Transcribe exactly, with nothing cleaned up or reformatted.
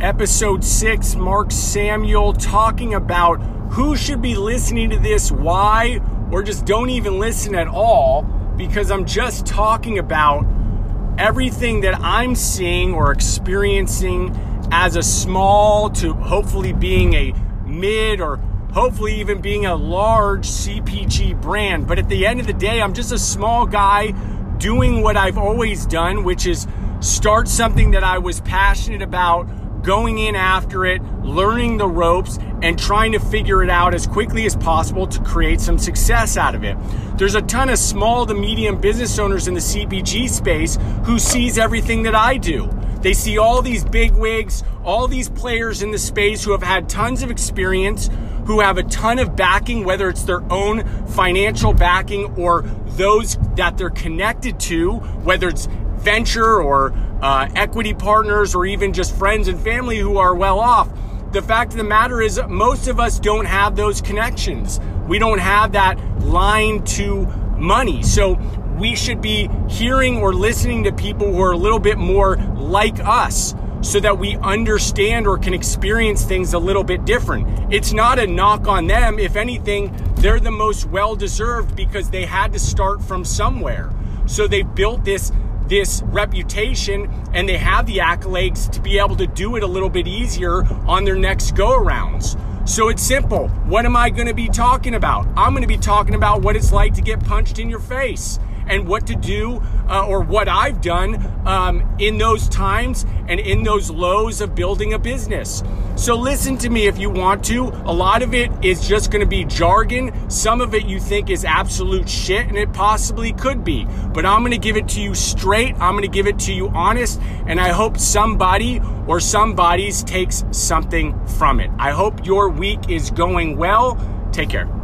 episode six, Mark Samuel, talking about who should be listening to this, why, or just don't even listen at all, because I'm just talking about everything that I'm seeing or experiencing as a small to hopefully being a mid or hopefully even being a large C P G brand. But at the end of the day, I'm just a small guy doing what I've always done, which is start something that I was passionate about, going in after it, learning the ropes, and trying to figure it out as quickly as possible to create some success out of it. There's a ton of small to medium business owners in the C P G space who sees everything that I do. They see all these big wigs, all these players in the space who have had tons of experience, who have a ton of backing, whether it's their own financial backing or those that they're connected to, whether it's venture or uh, equity partners or even just friends and family who are well off. The fact of the matter is most of us don't have those connections. We don't have that line to money. So we should be hearing or listening to people who are a little bit more like us so that we understand or can experience things a little bit different. It's not a knock on them. If anything, they're the most well-deserved because they had to start from somewhere. So they built this this reputation and they have the accolades to be able to do it a little bit easier on their next go-arounds. So it's simple. What am I going to be talking about? I'm going to be talking about what it's like to get punched in your face and what to do uh, or what I've done um, in those times and in those lows of building a business. So listen to me if you want to. A lot of it is just going to be jargon. Some of it you think is absolute shit, and it possibly could be. But I'm going to give it to you straight. I'm going to give it to you honest, and I hope somebody or somebody's takes something from it. I hope your week is going well. Take care.